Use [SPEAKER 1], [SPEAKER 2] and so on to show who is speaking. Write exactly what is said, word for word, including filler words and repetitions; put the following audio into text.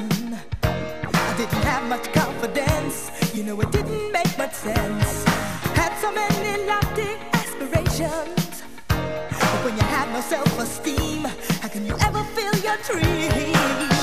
[SPEAKER 1] I didn't have much confidence, you know it didn't make much sense. Had so many lofty aspirations, but when you have no self-esteem, how can you ever feel your dreams?